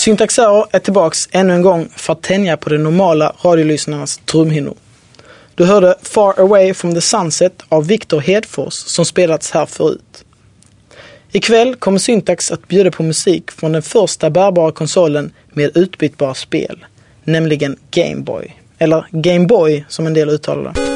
Syntax Error är tillbaks ännu en gång för att tänja på de normala radiolyssnarnas trumhinnor. Du hörde Far Away from the Sunset av Viktor Hedfors som spelats här förut. Ikväll kommer Syntax att bjuda på musik från den första bärbara konsolen med utbytbara spel, nämligen Game Boy. Eller Game Boy som en del uttalar det.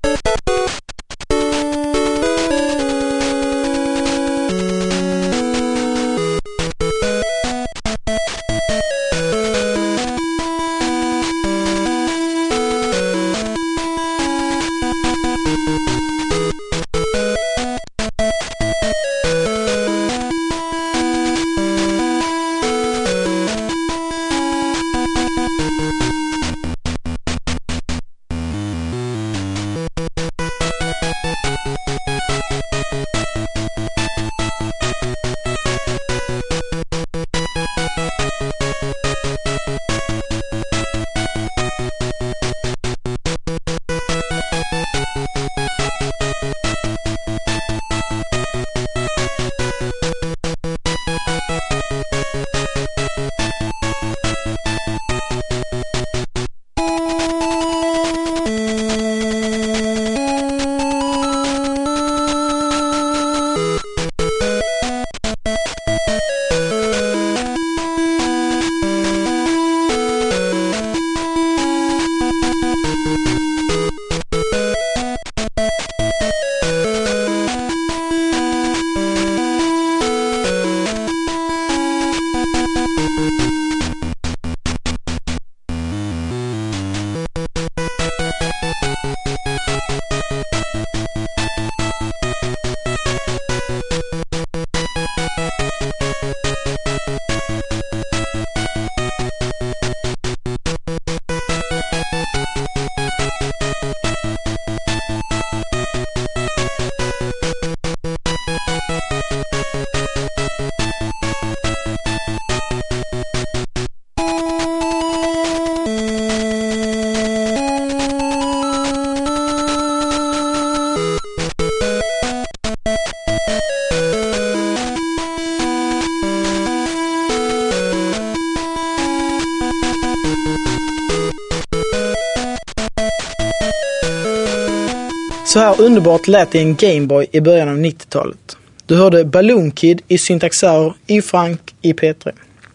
Så här underbart lät det en Game Boy i början av 90-talet. Du hörde Balloon Kid i Syntax Error i Frank i P3.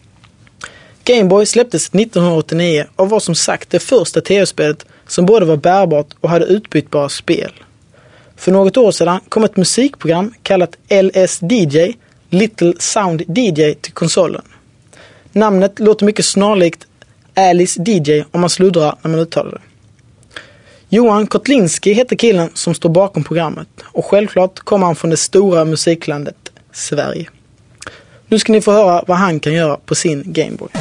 Game Boy släpptes 1989 och var som sagt det första tv-spelet som både var bärbart och hade utbytbara spel. För något år sedan kom ett musikprogram kallat LSDJ, Little Sound DJ, till konsolen. Namnet låter mycket snarlikt Alice DJ om man sluddrar när man uttalar det. Johan Kotlinski heter killen som står bakom programmet och självklart kommer han från det stora musiklandet Sverige. Nu ska ni få höra vad han kan göra på sin Game Boy.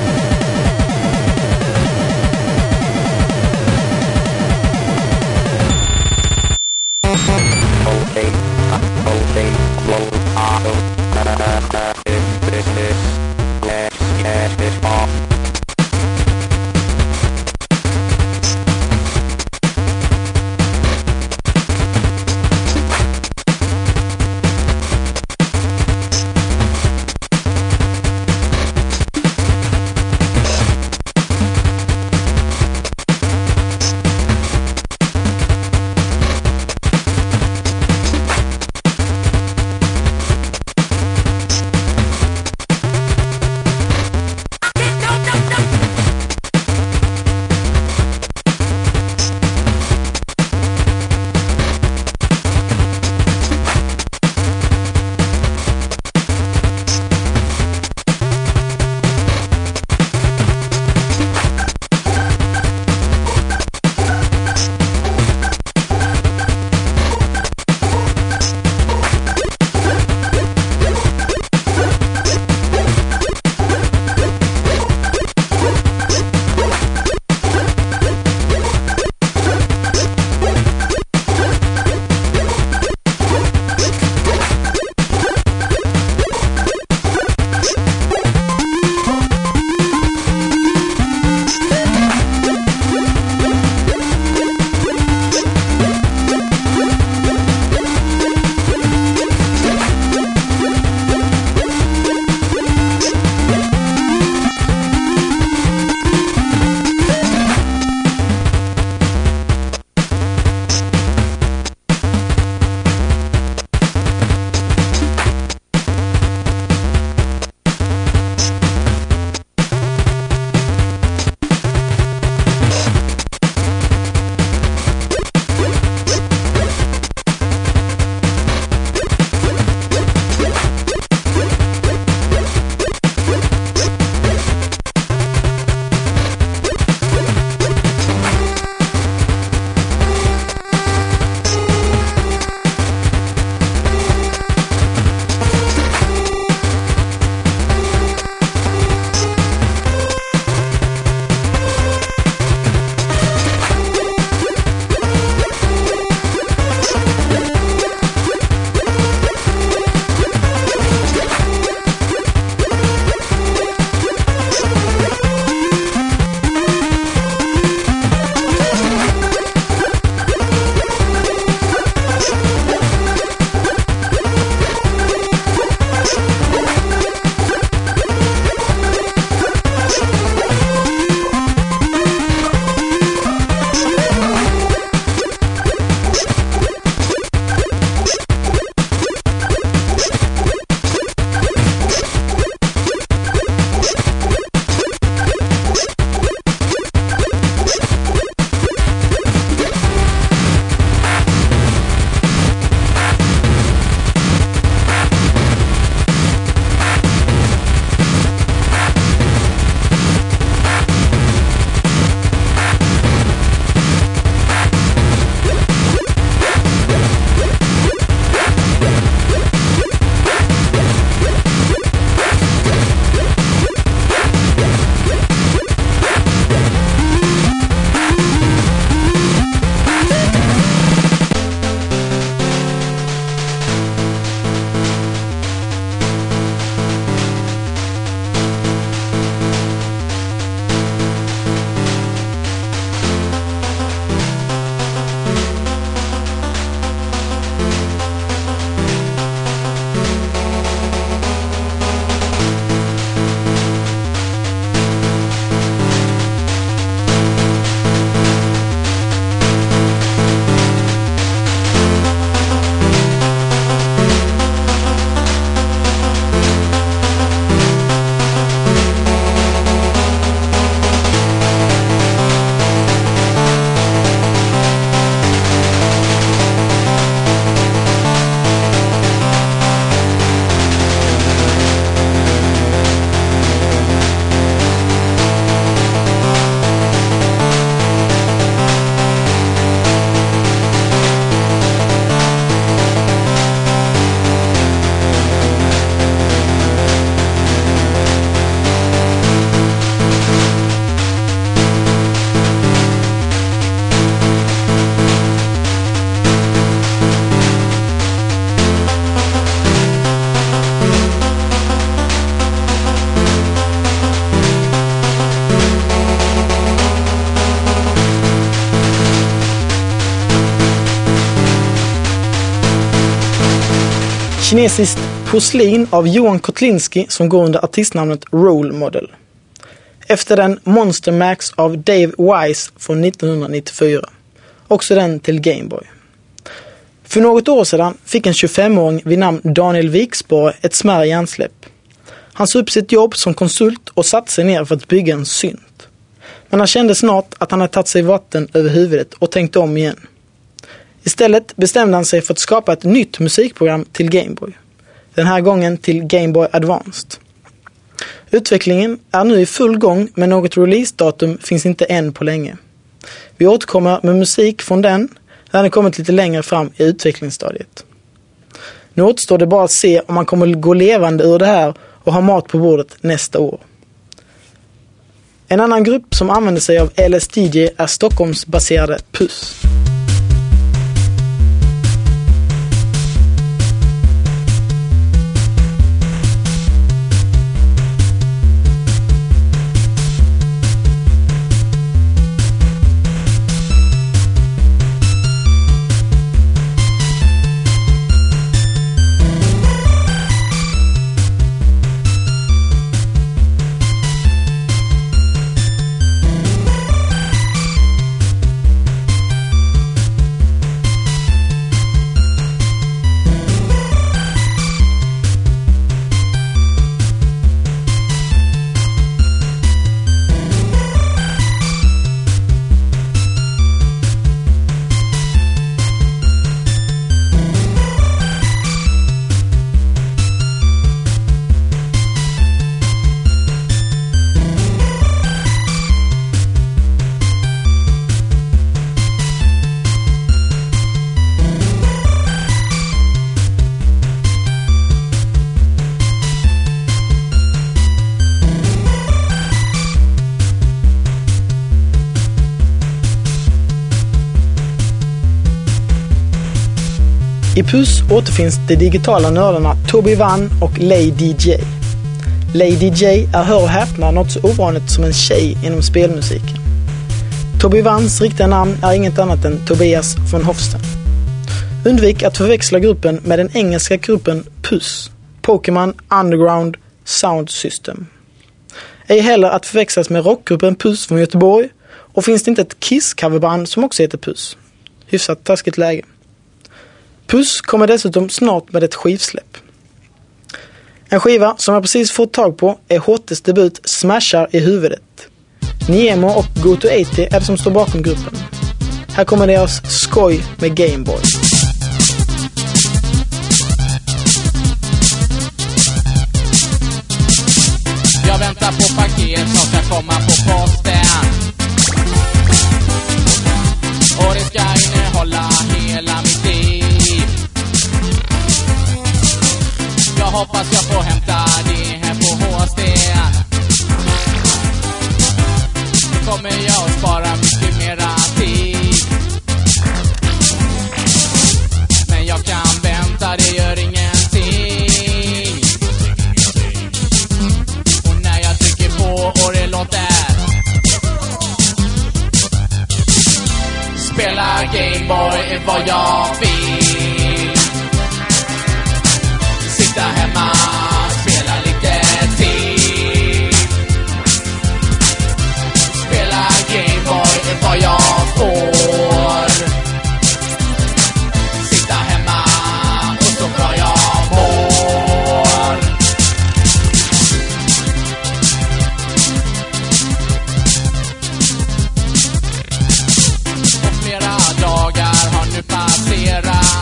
Kinesiskt porslin av Johan Kotlinski som går under artistnamnet Role Model. Efter den Monster Max av Dave Wise från 1994. Också den till Game Boy. För något år sedan fick en 25-åring vid namn Daniel Viksborg ett smärre hjärnsläpp. Han sa upp sitt jobb som konsult och satte sig ner för att bygga en synt. Men han kände snart att han hade tagit sig vatten över huvudet och tänkte om igen. Istället bestämde han sig för att skapa ett nytt musikprogram till Game Boy. Den här gången till Game Boy Advanced. Utvecklingen är nu i full gång, men något releasedatum finns inte än på länge. Vi återkommer med musik från den när den kommit lite längre fram i utvecklingsstadiet. Nu återstår det bara att se om man kommer gå levande ur det här och ha mat på bordet nästa år. En annan grupp som använder sig av LSDJ är Stockholmsbaserade Puss. I Puss återfinns de digitala nördarna Toby Vann och Lady J. Lady J är, hör och häpna, något så ovanligt som en tjej inom spelmusiken. Toby Vanns riktiga namn är inget annat än Tobias von Hofsten. Undvik att förväxla gruppen med den engelska gruppen Puss, Pokémon Underground Sound System. Ej heller att förväxlas med rockgruppen Puss från Göteborg, och finns det inte ett Kiss-coverband som också heter Puss. Hyfsat taskigt läge. Puss kommer dessutom snart med ett skivsläpp. En skiva som jag precis fått tag på är HTs debut Smashar i huvudet. Niemo och Go280 är det som står bakom gruppen. Här kommer deras skoj med Game Boy. Jag väntar på paket som ska komma på posten. Och det ska innehålla hela mitt liv. Jag hoppas jag får hämta det här på HSD. Nu kommer jag att spara mycket mera tid. Men jag kan vänta, det gör ingenting. Och när jag trycker på och det låter, spela Gameboy är vad jag vill. Sitta hemma, spela lite till. Spela Gameboy är vad jag får. Sitta hemma och så bra jag mår. Och flera dagar har nu passerat.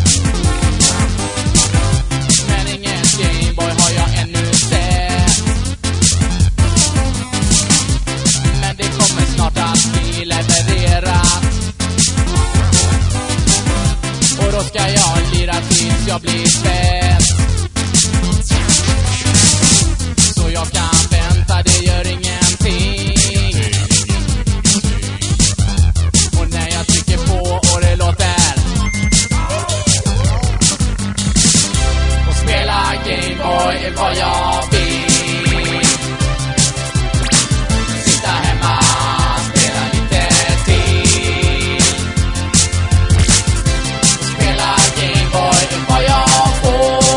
Då ska jag lira tills jag blir bäst. Så jag kan vänta, det gör ingenting. Och när jag trycker på och det låter, och spela Gameboy är vad jag vill. Sitta hemma, spela lite till. Gameboy är vad jag får.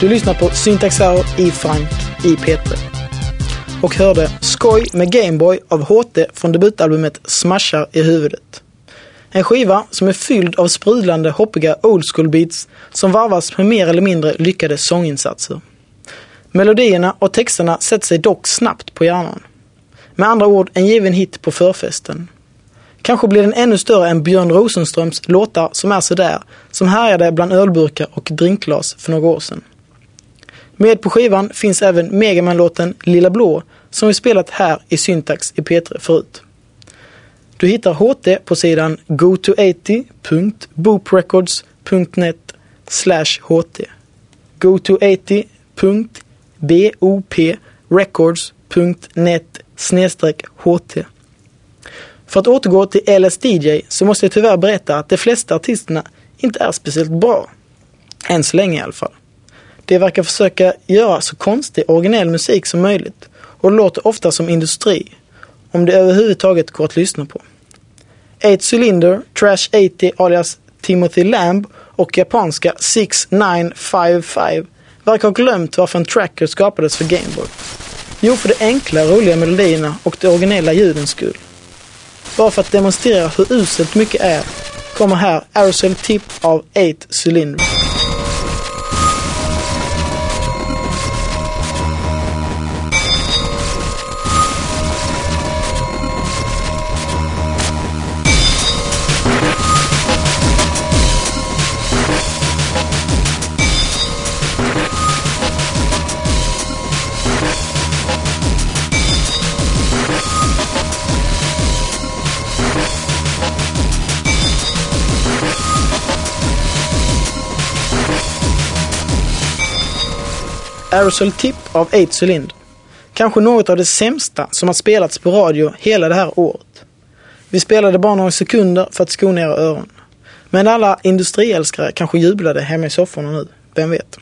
Du lyssnar på Syntax Error i Frank i P3. Och hörde Skoj med Gameboy av HT från debutalbumet Smashar i huvudet. En skiva som är fylld av sprudlande, hoppiga old school beats som varvas med mer eller mindre lyckade sånginsatser. Melodierna och texterna sätter sig dock snabbt på hjärnan. Med andra ord en given hit på förfesten. Kanske blir den ännu större än Björn Rosenströms låtar som är sådär, som härjade bland ölburkar och drinkglas för några år sedan. Med på skivan finns även Megaman-låten Lilla Blå som vi spelat här i Syntax i P3 förut. Du hittar HT på sidan goto80.booprecords.net/HT goto80.booprecords.net/HT. För att återgå till LSDJ så måste jag tyvärr berätta att de flesta artisterna inte är speciellt bra. Än så länge i alla fall. De verkar försöka göra så konstig originell musik som möjligt och låter ofta som industri, om det överhuvudtaget går att lyssna på. 8 Cylinder, Trash 80 alias Timothy Lamb och japanska 6955 verkar ha glömt varför en tracker skapades för Gameboy. Jo, för de enkla, roliga melodierna och de originella ljudens skull. Bara för att demonstrera hur uselt mycket är kommer här Aerosol Tip av 8 Cylinder. Aerosol Tip av 8 Cylinder. Kanske något av det sämsta som har spelats på radio hela det här året. Vi spelade bara några sekunder för att skona era öron. Men alla industriälskare kanske jublade hemma i sofforna nu. Vem vet?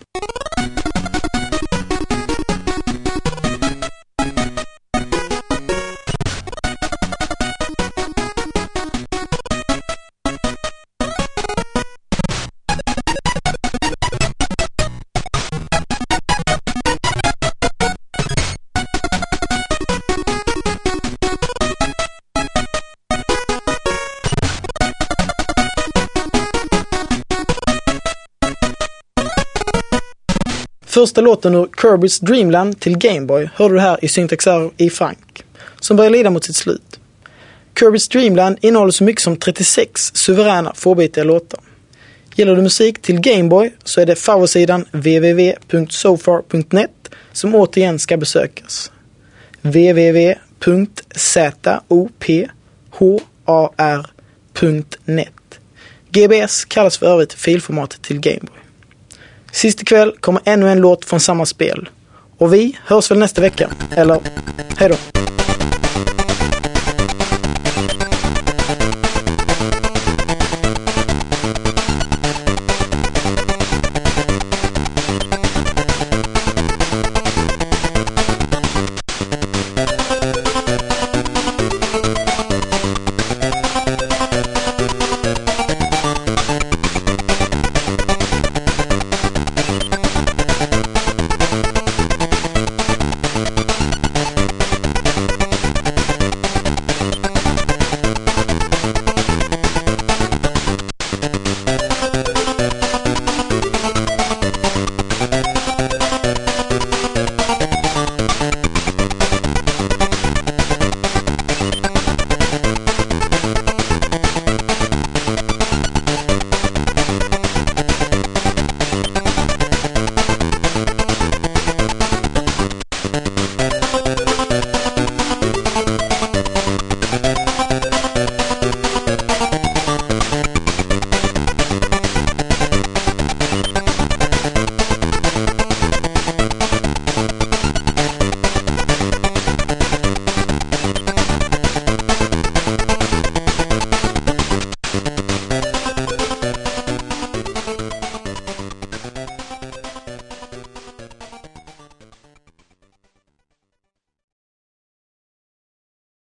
Första låten ur Kirby's Dreamland till Gameboy hörde du här i Syntax Error i Frank, som börjar lida mot sitt slut. Kirby's Dreamland innehåller så mycket som 36 suveräna fårbitiga låtar. Gillar du musik till Gameboy så är det favorsidan www.sofar.net som återigen ska besökas. www.sofar.net. GBS kallas för övrigt filformatet till Gameboy. Sist ikväll kommer ännu en låt från samma spel. Och vi hörs väl nästa vecka. Eller, hej då.